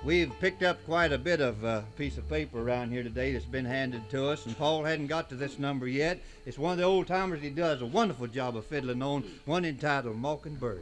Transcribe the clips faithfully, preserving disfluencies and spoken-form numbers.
We've picked up quite a bit of uh, piece of paper around here today that's been handed to us, and Paul hadn't got to this number yet. It's one of the old timers he does a wonderful job of fiddling on, one entitled Mockingbird.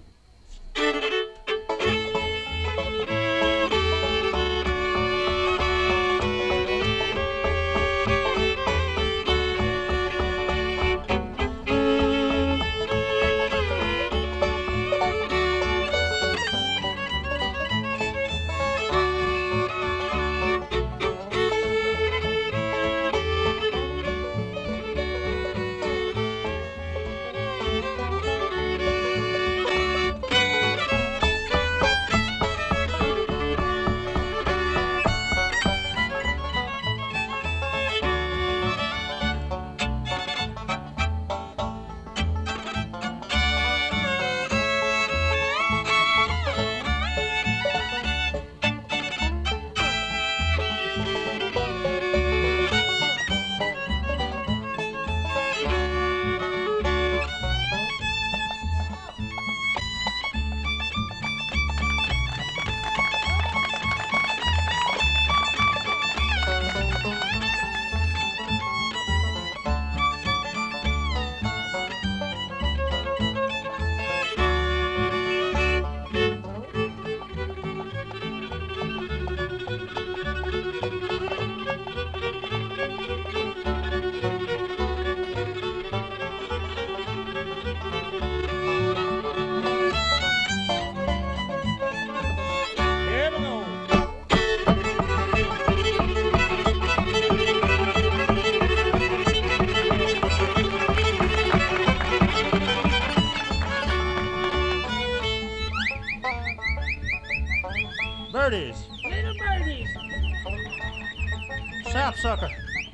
Birdies. Little birdies. Sapsucker.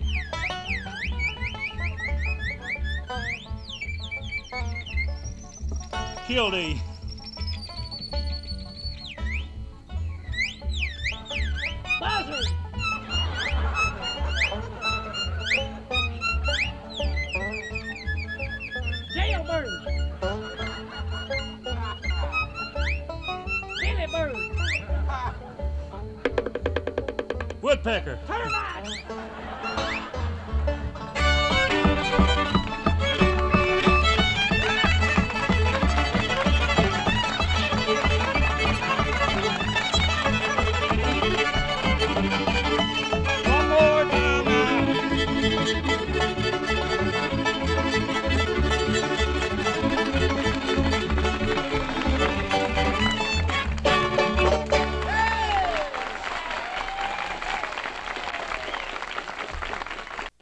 Kildee. Buzzard. Jailbird. Billy bird. Woodpecker. Termite.